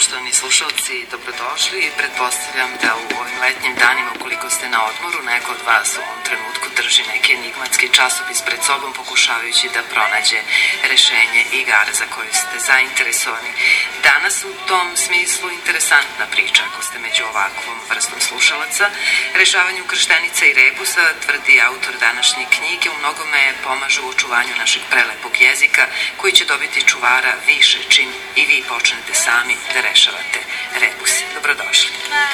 poštovani slušalci, dobrodošli. Pretpostavljam da u ovim letnjim danima, ukoliko ste na odmoru, neko od vas u ovom trenutku drži neki enigmatski časopis pred sobom, pokušavajući da pronađe rešenje igara za koju ste zainteresovani. Danas u tom smislu interesantna priča, ako ste među ovakvom vrstom slušalaca. Rešavanje ukrštenica i rebusa, tvrdi autor današnje knjige, u mnogome pomažu u očuvanju našeg prelepog jezika, koji će dobiti čuvara više čim i vi počnete sami da rešavate rebuse. Dobrodošli.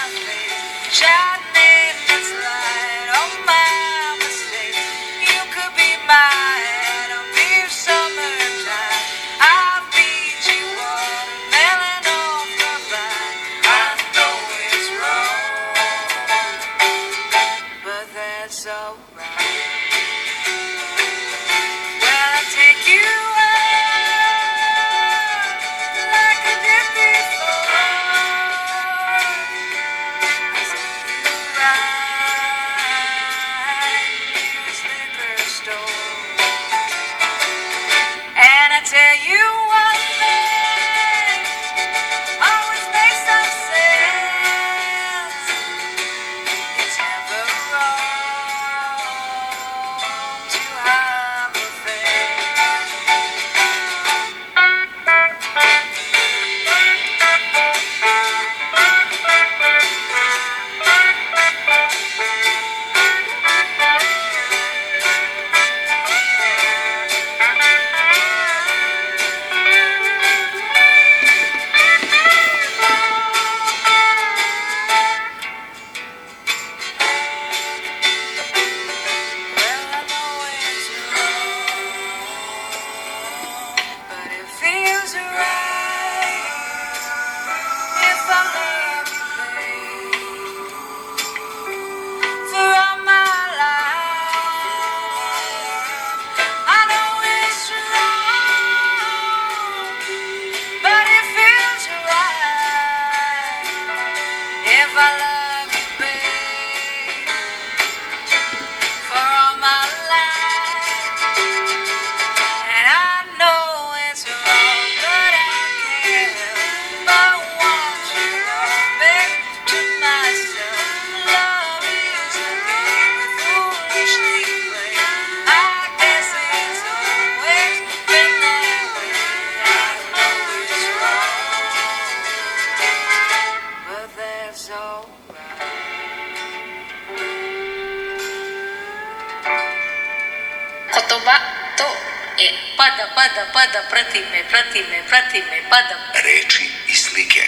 prati me, pada. Reči i slike.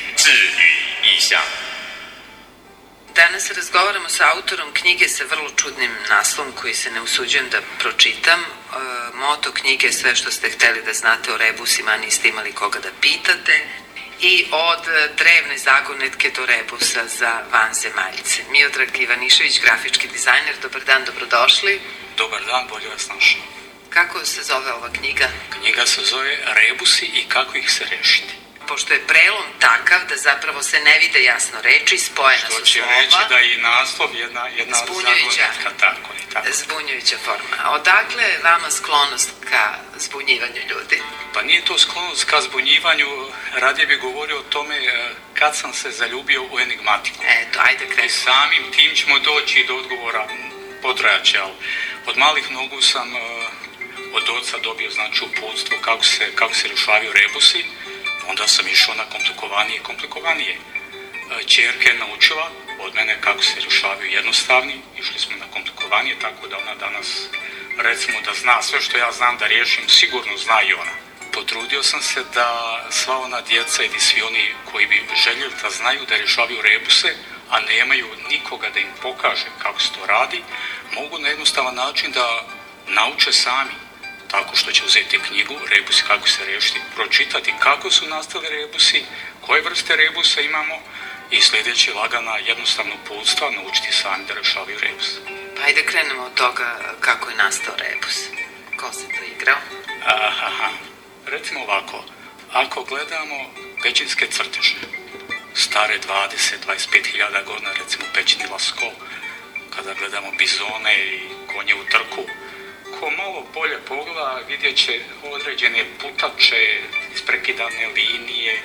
Danas razgovaramo sa autorom knjige sa vrlo čudnim naslovom koji se ne usuđujem da pročitam. Moto knjige je sve što ste hteli da znate o rebusima, niste imali koga da pitate. I od drevne zagonetke do rebusa za vanzemaljce. Miodrag Ivanišević, grafički dizajner, dobar dan, dobrodošli. Dobar dan, bolje vas našao. Kako se zove ova knjiga? Knjiga se zove Rebusi i kako ih se rešiti. Pošto je prelom takav da zapravo se ne vide jasno reči, spojena su slova. Što će reći da je i naslov jedna zagonetka, tako. Zbunjujuća forma. Odakle je vama sklonost ka zbunjivanju ljudi? Pa nije to sklonost ka zbunjivanju, radije bih govorio o tome kad sam se zaljubio u enigmatiku. Eto, ajde krenemo. I samim tim ćemo doći do odgovora, potrajaće, ali od malih nogu sam od oca dobio znači uputstvo kako se rješavaju rebusi, onda sam išao na komplikovanije. Ćerka je naučila od mene kako se rješavaju jednostavni, išli smo na komplikovanije, tako da ona danas, recimo da zna sve što ja znam da riješim, sigurno zna i ona. Potrudio sam se da sva ona djeca ili svi oni koji bi željeli da znaju da rješavaju rebuse, a nemaju nikoga da im pokaže kako se to radi, mogu na jednostavan način da nauče sami, tako što će uzeti knjigu Rebusi kako se riješiti, pročitati kako su nastali rebusi, koje vrste rebusa imamo i sljedeći lagana jednostavno uputstva naučiti sami da rješavaju rebus. Pa ajde krenemo od toga kako je nastao rebus. Ko se to igrao? Recimo ovako, ako gledamo pećinske crteže, stare 20-25 godina, recimo pećini Lasko, kada gledamo bizone i konje u trku, ko malo bolje pogleda vidjet će određene putače, isprekidane linije,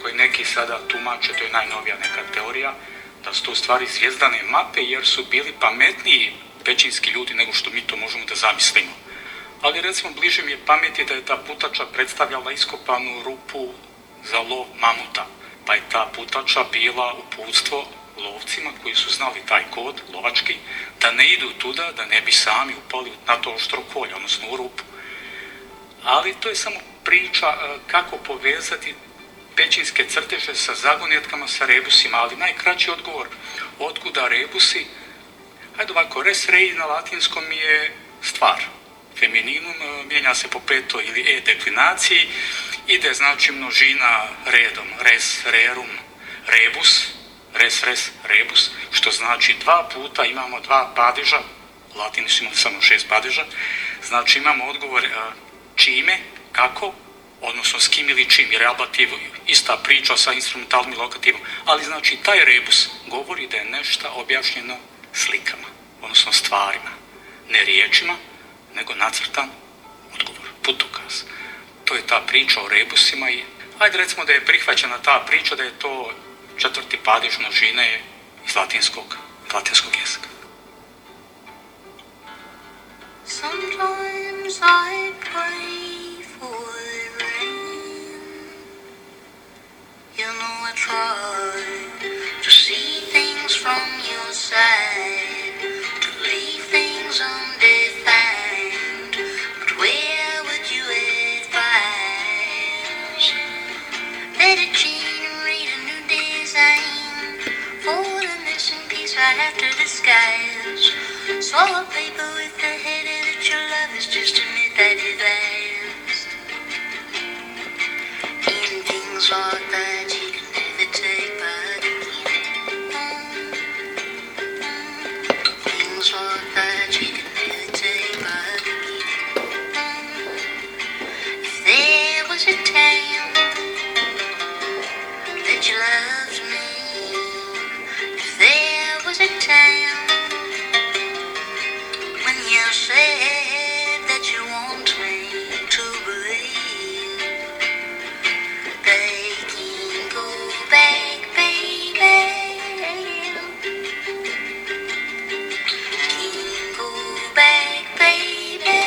koji neki sada tumače, to je najnovija neka teorija, da su to u stvari zvijezdane mape jer su bili pametniji pećinski ljudi nego što mi to možemo da zamislimo. Ali recimo bliže mi je pameti da je ta putača predstavljala iskopanu rupu za lov mamuta, pa je ta putača bila uputstvo lovcima koji su znali taj kod lovački, da ne idu tuda, da ne bi sami upali na to oštro kolje, odnosno u rupu. Ali to je samo priča kako povezati pećinske crteže sa zagonetkama, sa rebusima, ali najkraći odgovor otkuda rebusi, hajde ovako, res rei na latinskom je stvar. Femininum mijenja se po petoj ili deklinaciji, ide znači množina redom, res, rerum, rebus, res, rebus, što znači dva puta imamo dva padeža, u latini su imali samo 6 padeža, znači imamo odgovor čime, kako, odnosno s kim ili čim, jer je ablativ ista priča sa instrumentalnim i lokativom, ali znači taj rebus govori da je nešto objašnjeno slikama, odnosno stvarima, ne riječima, nego nacrtan odgovor, putokaz. To je ta priča o rebusima i ajde recimo da je prihvaćena ta priča da je to 4. padež množine iz latinskog jezika. Sometimes I pray for the rain. You know I try to see things from your side, to leave things undefined. But where would you advise? Let it generate a new design for the missing piece right after disguise. Swallow paper with the header that your love is just admit that it lasts. In things like that you can never take back again. Things like that you can never take back again. If there was a time that you loved me, if there was a time when you said that you want me to believe, they can go back, baby. Can go back, baby.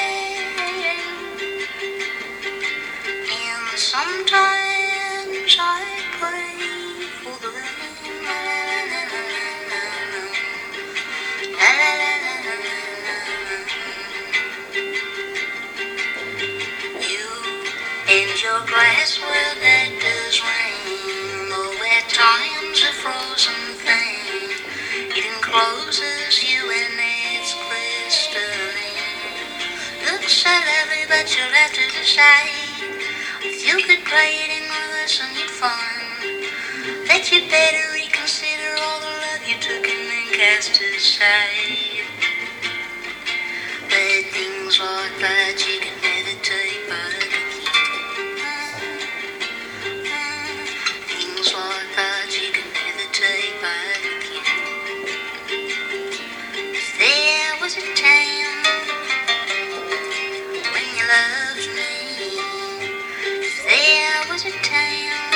And sometimes I pray for the rain. La la la la la la. La la la la la la. You and your glass world that does rain, though at times a frozen thing, it encloses you in its crystalline. Looks so lovely, but you'll have to decide if you could play it in reverse and you'd find that you better reconsider all the love you took and then cast aside. But things like that you can never take back again. Things like that you can never take back again. If there was a time when you loved me, if there was a time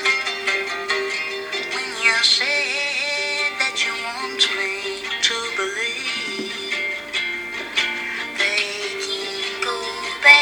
when you said that you want me to believe, they can go back.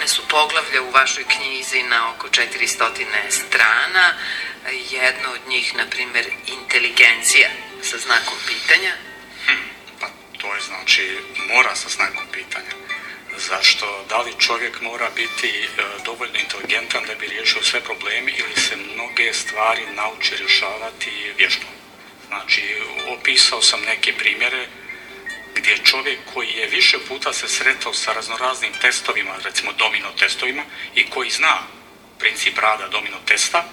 brojne su poglavlja u vašoj knjizi na oko 400 strana. Jedno od njih, na primjer, inteligencija sa znakom pitanja. Pa to je znači mora sa znakom pitanja. Zašto? Da li čovjek mora biti dovoljno inteligentan da bi riješio sve probleme ili se mnoge stvari nauči rješavati vježbom? Znači, opisao sam neke primjere gdje čovjek koji je više puta se sretao sa raznoraznim testovima, recimo domino testovima, i koji zna princip rada domino testa,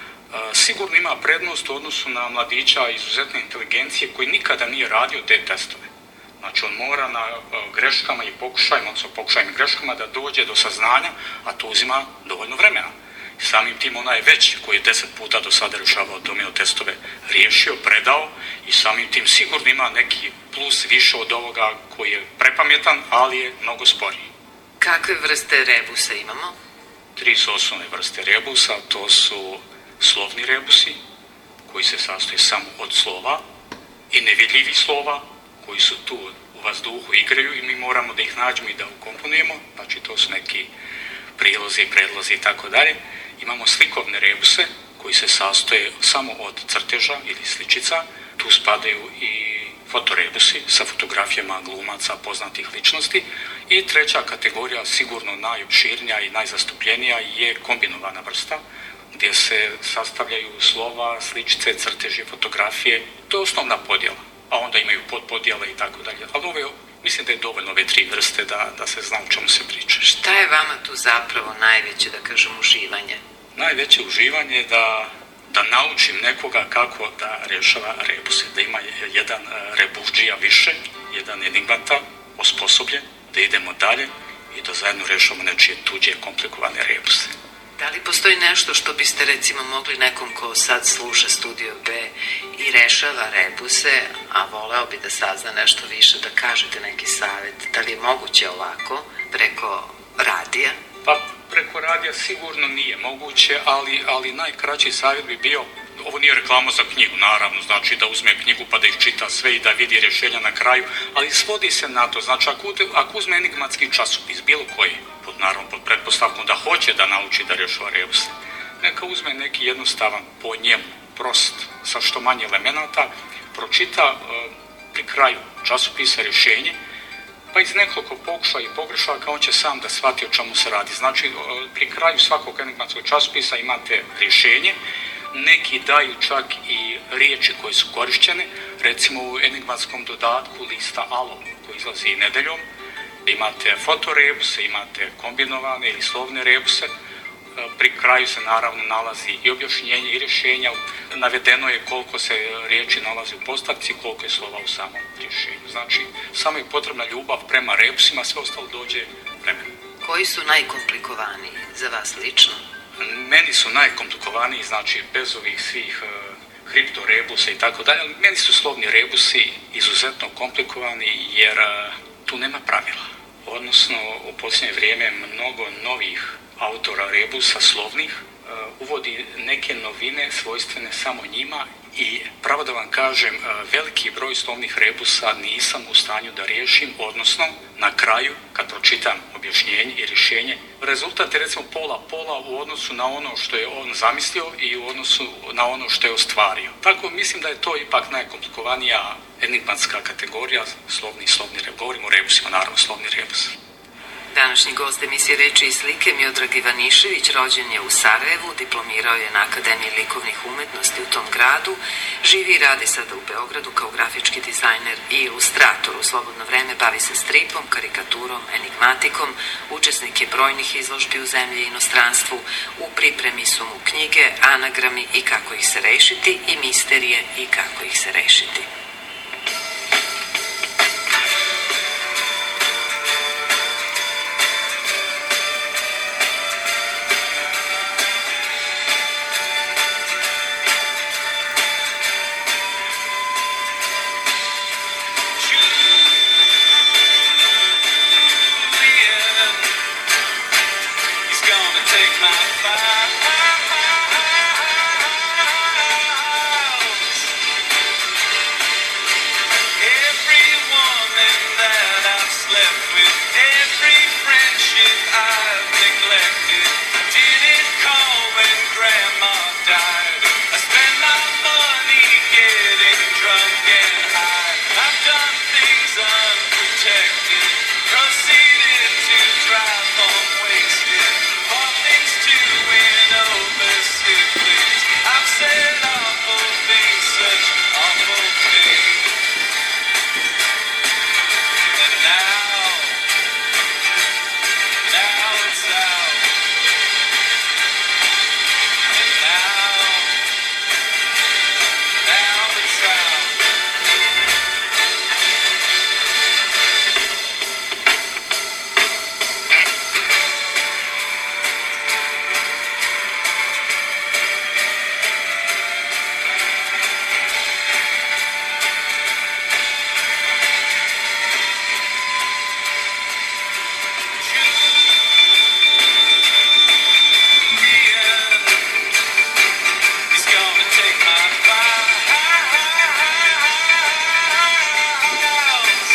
sigurno ima prednost u odnosu na mladića izuzetne inteligencije koji nikada nije radio te testove. Znači, on mora na greškama i pokušajima, odnosno pokušajima i greškama da dođe do saznanja, a to uzima dovoljno vremena. Samim tim onaj već koji je 10 puta do sada rješavao domino testove riješio, predao i samim tim sigurno ima neki plus više od ovoga koji je prepametan, ali je mnogo sporiji. Kakve vrste rebusa imamo? 3 su osnovne vrste rebusa, to su slovni rebusi koji se sastoji samo od slova i nevidljivi slova koji su tu u vazduhu, igraju i mi moramo da ih nađemo i da ukomponujemo, znači to su neki prilozi, predlozi i tako dalje. Imamo slikovne rebuse koji se sastoje samo od crteža ili sličica, tu spadaju i fotorebusi sa fotografijama glumaca, poznatih ličnosti i treća kategorija, sigurno najopširnija i najzastupljenija, je kombinovana vrsta gdje se sastavljaju slova, sličice, crteži, fotografije, to je osnovna podjela, a onda imaju podpodjele i tako dalje, ali mislim da je dovoljno ove 3 vrste da se zna o čemu se priča. Šta je vama tu zapravo najveće, da kažem, uživanje? Najveće uživanje je da naučim nekoga kako da rješava rebuse, da ima jedan rebusđija više, jedan enigmata osposobljen, da idemo dalje i da zajedno rješavamo nečije tuđe komplikovane rebuse. Da li postoji nešto što biste recimo mogli nekom ko sad sluša Studio B i rešava rebuse, a voleo bi da sazna nešto više, da kažete neki savjet? Da li je moguće ovako, preko radija? Pa preko radija sigurno nije moguće, ali najkraći savjet bi bio, ovo nije reklama za knjigu, naravno, znači da uzme knjigu pa da ih čita sve i da vidi rješenja na kraju, ali svodi se na to, znači ako uzme enigmatski časopis, bilo koji, naravno pod pretpostavkom da hoće da nauči da rješava rebuse, neka uzme neki jednostavan, po njemu, prost, sa što manje elemenata, pročita pri kraju časopisa rješenje, pa iz nekoliko pokušaja i pogrešaka on će sam da shvati o čemu se radi. Znači, pri kraju svakog enigmatskog časopisa imate rješenje, neki daju čak i riječi koje su korišćene, recimo u enigmatskom dodatku lista Alo koji izlazi nedeljom, imate fotorebuse, imate kombinovane ili slovne rebuse, pri kraju se naravno nalazi i objašnjenje i rješenja, navedeno je koliko se riječi nalazi u postavci, koliko je slova u samom rješenju. Znači, samo je potrebna ljubav prema rebusima, sve ostalo dođe vremenom. Koji su najkomplikovaniji za vas lično? Meni su najkomplikovaniji, znači bez ovih svih kriptorebusa i tako dalje, ali meni su slovni rebusi izuzetno komplikovani jer tu nema pravila. Odnosno, u posljednje vrijeme mnogo novih autora rebusa slovnih uvodi neke novine svojstvene samo njima i pravo da vam kažem, veliki broj slovnih rebusa nisam u stanju da riješim, odnosno na kraju kad pročitam objašnjenje i rješenje, rezultat je recimo pola u odnosu na ono što je on zamislio i u odnosu na ono što je ostvario. Tako mislim da je to ipak najkomplikovanija enigmatska kategorija slovni rebus. Govorimo o rebusima, naravno slovni rebus. Današnji gost emisije Reči i slike Miodrag Ivanišević rođen je u Sarajevu, diplomirao je na Akademiji likovnih umetnosti u tom gradu, živi i radi sada u Beogradu kao grafički dizajner i ilustrator. U slobodno vreme bavi se stripom, karikaturom, enigmatikom, učesnik je brojnih izložbi u zemlji i inostranstvu, u pripremi su mu knjige, anagrami i kako ih se rešiti i misterije i kako ih se rešiti. died. I spent my money getting drunk and high. I've done things unprotected, proceeded to drive home wasted, bought things to win over siblings. I've said awful things, such awful things. And now it's out. And now it's out. He's gonna take my files,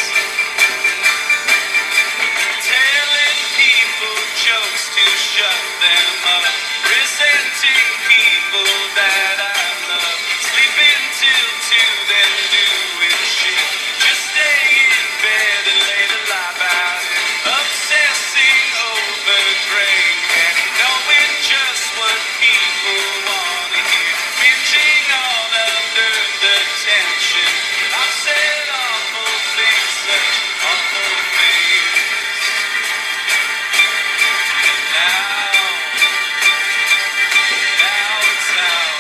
telling people jokes to shut them up, resenting people that I love, sleeping till 2, then doing shit, just stay in bed and lay the lie about it, obsessing over gray hair, knowing just what people wanna hear, binging on under the tension. I've said awful things, such awful things. And now it's out.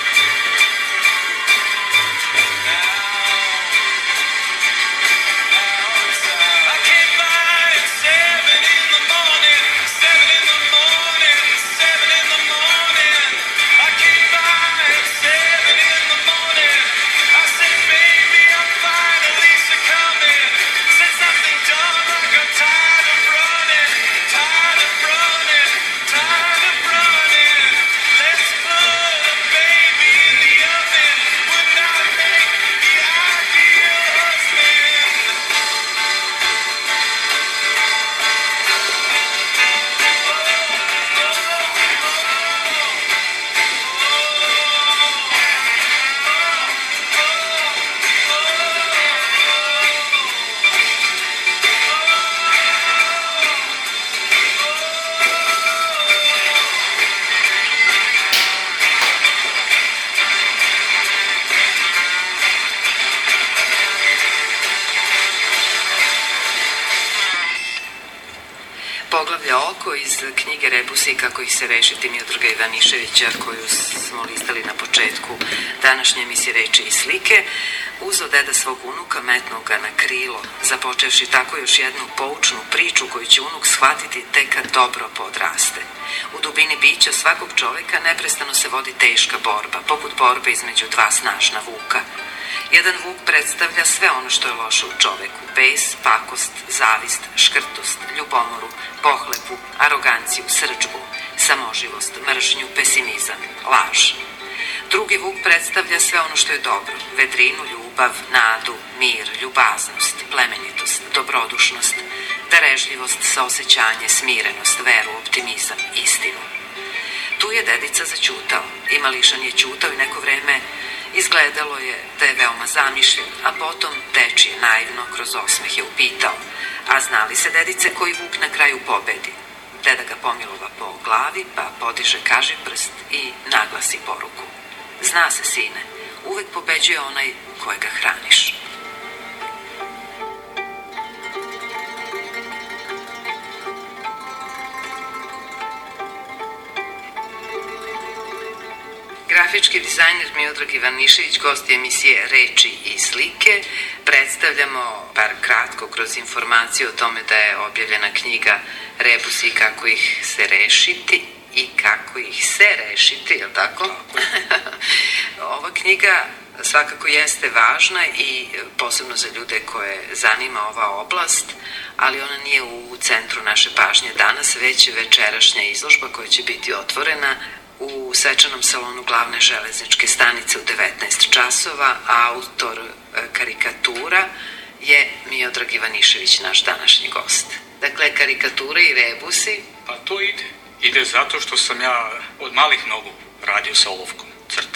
Now it's out. I came by at 7 in the morning, 7 in the morning, 7 in the morning. I came by at 7 in the morning. I said, baby, I'm finally succumbing. Said something dumb like I'm tired of running, tired of running, tired of running. Let's put a baby in the oven. Would not make the ideal husband. Poglavlja oko iz knjige Rebusi kako ih se rešiti Miodraga Ivaniševića, koju smo listali na početku današnje emisije Reči i slike, uzeo deda svog unuka, metnuo ga na krilo, započevši tako još jednu poučnu priču koju će unuk shvatiti tek kad dobro podraste. U dubini bića svakog čoveka neprestano se vodi teška borba, poput borbe između dva snažna vuka. Jedan vuk predstavlja sve ono što je loše u čoveku: bes, pakost, zavist, škrtost, ljubomoru, pohlepu, aroganciju, srdžbu, samoživost, mržnju, pesimizam, laž. Drugi vuk predstavlja sve ono što je dobro: vedrinu, ljubav, nadu, mir, ljubaznost, plemenitost, dobrodušnost, darežljivost, saosećanje, smirenost, veru, optimizam, istinu. Tu je dedica zaćutao i mališan je ćutao i neko vreme izgledalo je da je veoma zamišljen, a potom dečije naivno kroz osmeh je upitao: a zna li se, dedice, koji vuk na kraju pobedi? Deda ga pomilova po glavi, pa podiže kažiprst i naglasi poruku: zna se, sine, uvek pobeđuje onaj kojega hraniš. Grafički dizajner Miodrag Ivanišević, gost emisije Reči i slike. Predstavljamo bar kratko kroz informaciju o tome da je objavljena knjiga Rebusi i kako ih se rešiti i kako ih se rešiti, je li tako? Ova knjiga svakako jeste važna i posebno za ljude koje zanima ova oblast, ali ona nije u centru naše pažnje danas, već večerašnja izložba koja će biti otvorena u svečanom salonu Glavne železničke stanice u 19 časova. Autor karikatura je Miodrag Ivanišević, naš današnji gost. Dakle, karikature i rebusi. Pa to ide zato što sam ja od malih nogu radio sa olovkom.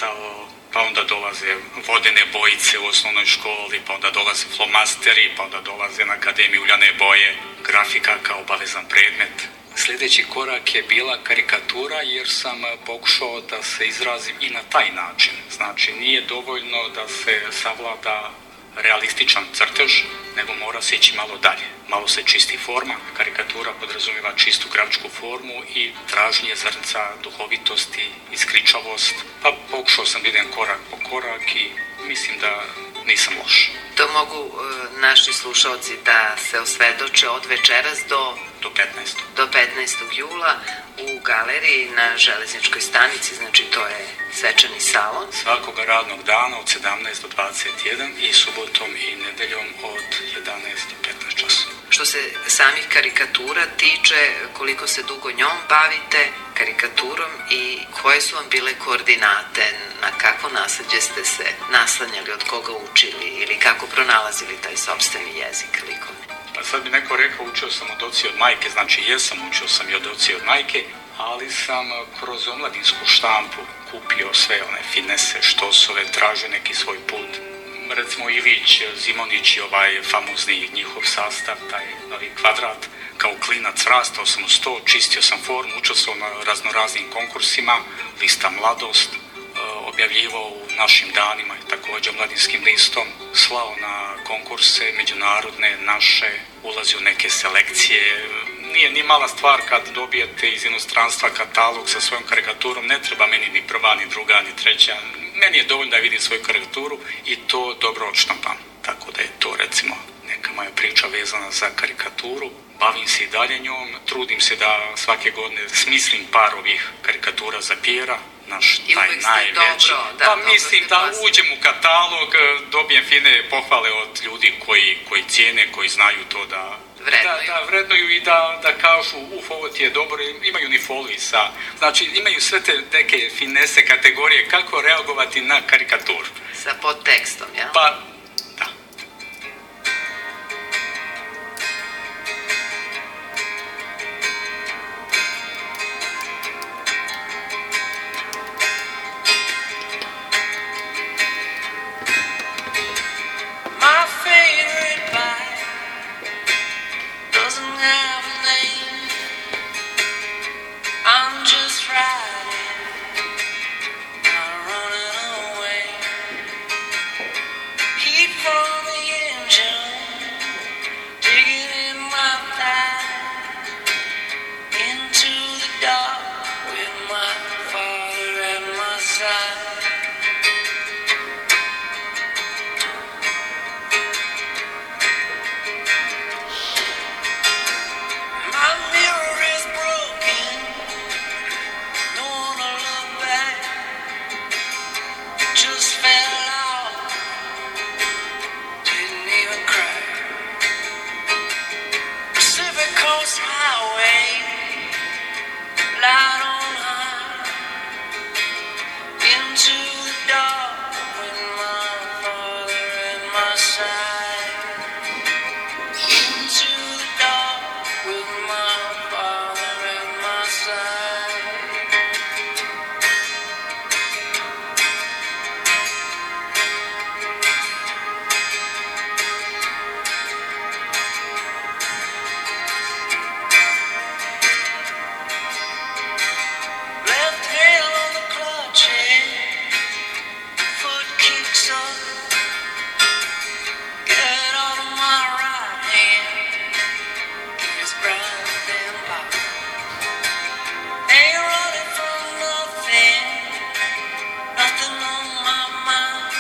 crtao, pa onda dolaze vodene bojice u osnovnoj školi, pa onda dolaze flomasteri, pa onda dolaze na akademiju uljane boje, grafika kao obavezan predmet. Sljedeći korak je bila karikatura jer sam pokušao da se izrazim i na taj način. Znači nije dovoljno da se savlada realističan crtež, nego mora se ići malo dalje. Malo se čisti forma, karikatura podrazumijeva čistu grafičku formu i traženje zrnca, duhovitosti, iskričavost. Pa pokušao sam da idem korak po korak i mislim da nisam loš. To mogu naši slušalci da se osvedoče od večeras do 15. jula u galeriji na Železničkoj stanici, znači to je svečani salon. Svakoga radnog dana od 17 do 21 i subotom i nedeljom od 11 do 15 časova. Što se samih karikatura tiče, koliko se dugo njom bavite, karikaturom, i koje su vam bile koordinate, na kakvo nasleđe ste se naslanjali, od koga učili ili kako pronalazili taj sopstveni jezik likovni? Pa sad bi neko rekao učio sam od oca i od majke, znači jesam, učio sam i od oca i od majke, ali sam kroz omladinsku štampu kupio sve one finese, štosove, tražio neki svoj put. Recimo Ilić, Zimonjić i ovaj famozni njihov sastav, taj novi kvadrat, kao klinac rastao sam uz to, čistio sam formu, učio sam na raznoraznim konkursima, lista Mladost, objavljivao u našim danima i također mladinskim listom, slao na konkurse međunarodne, naše, ulazi u neke selekcije. Nije ni mala stvar kad dobijete iz inostranstva katalog sa svojom karikaturom, ne treba meni ni prva, ni druga, ni treća. Meni je dovoljno da vidim svoju karikaturu i to dobro odštampam. Tako da je to recimo neka moja priča vezana za karikaturu. Bavim se i dalje njom, trudim se da svake godine smislim par ovih karikatura za Pjera, naš taj najveći. Pa mislim da uđem u katalog, dobijem fine pohvale od ljudi koji cijene, koji znaju to da vrednuju i da kažu ovo ti je dobro, imaju ni folvisa. Znači imaju sve te neke finese kategorije kako reagovati na karikaturu. Sa podtekstom, ja? Pa, da. My favorite bike doesn't have a name. I'm just riding, not running away. Heat from the engine, digging in my thigh. Into the dark with my father at my side. My mirror is broken, don't wanna look back. Just fell off, didn't even cry. Pacific Coast Highway, light on high. Into the dark with my father at my side. Into the dark with my father at my side. Left hand on the clutch, foot kicks up. Get out of my right hand, it's grinding pop. Ain't running from nothing, nothing on my mind.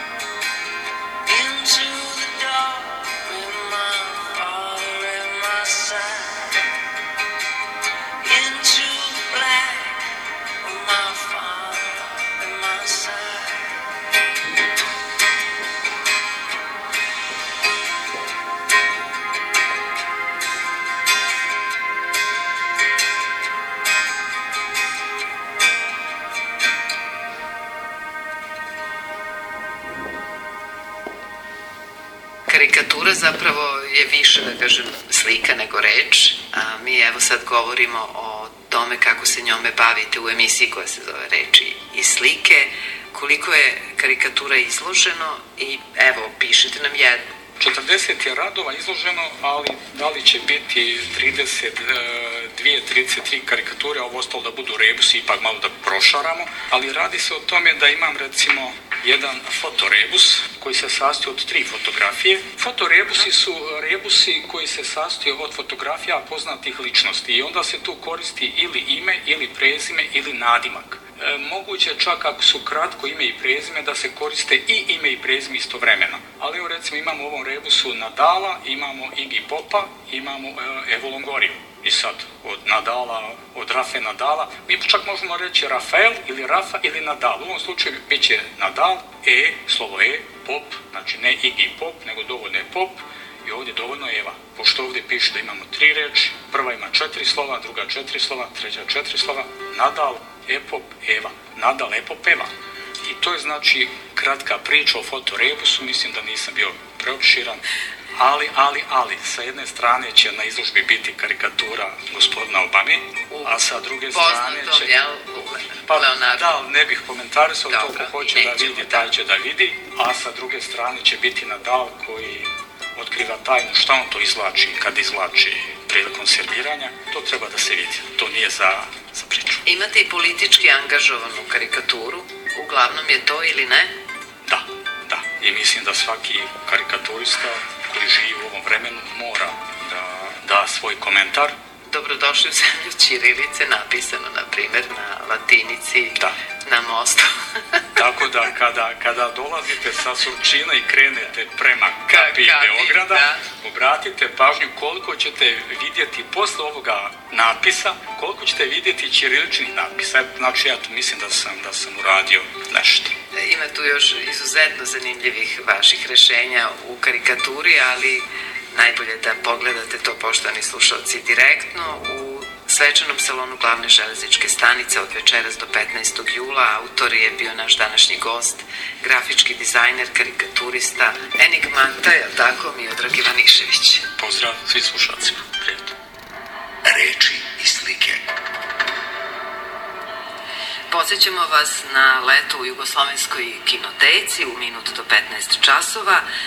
Into the dark with my father at my side. Into the black with my father at my side. Karikatura zapravo je više, da kažem, slika nego reč, a mi evo sad govorimo o tome kako se njome bavite u emisiji koja se zove Reči i slike, koliko je karikatura izloženo i evo, pišite nam jednu. 40 je radova izloženo, ali da li će biti 32-33 karikature, a ovo ostalo da budu rebusi, ipak malo da prošaramo, ali radi se o tome da imam recimo jedan fotorebus koji se sastoji od 3 fotografije. Fotorebusi su rebusi koji se sastoje od fotografija poznatih ličnosti i onda se tu koristi ili ime, ili prezime, ili nadimak. Moguće je čak ako su kratko ime i prezime da se koriste i ime i prezime istovremeno. Ali evo recimo imamo u ovom rebusu Nadala, imamo Iggy Popa, imamo Evu Longoriju. I sad od Nadala, od Rafe Nadala, mi čak možemo reći Rafael ili Rafa ili Nadal. U ovom slučaju bit će Nadal, slovo Pop, znači ne Iggy Pop, nego dovoljno je Pop. I ovdje dovoljno je Eva, pošto ovdje piše da imamo 3 reči, prva ima 4 slova, druga 4 slova, treća 4 slova, Nadal, Epop, Eva, Nadal, Epop, Eva. I to je znači kratka priča o fotorebusu, mislim da nisam bio preopširan, ali, sa jedne strane će na izložbi biti karikatura gospodina Obame, a sa druge strane će... Leonardo. Da, ne bih komentarisao, to ko hoće da vidi, taj će da vidi, a sa druge strane će biti Nadal koji otkriva tajnu šta on to izvlači kad izvlači prilikom serviranja, to treba da se vidi, to nije za priču. Imate i politički angažovanu karikaturu, uglavnom je to ili ne? Da, i mislim da svaki karikaturista koji živi u ovom vremenu mora da da svoj komentar. Dobrodošli u zemlju ćirilice, napisano na primjer na latinici, na mostu. Tako da kada dolazite sa Surčina i krenete prema Kapiji Beograda, obratite pažnju koliko ćete vidjeti posle ovoga napisa, koliko ćete vidjeti ćiriličnih napisa. Znači ja tu mislim da sam uradio nešto. Ima tu još izuzetno zanimljivih vaših rešenja u karikaturi, ali najbolje da pogledate to, poštovani slušalci, direktno u svečanom salonu glavne železničke stanice od večeras do 15. jula. Autor je bio naš današnji gost, grafički dizajner, karikaturista, enigmanta, je li tako, Miodrag Ivanišević. Pozdrav svi slušalcima. Prijatno. Reči i slike. Podsjećamo vas na leto u Jugoslovenskoj kinoteci u minut do 15 časova.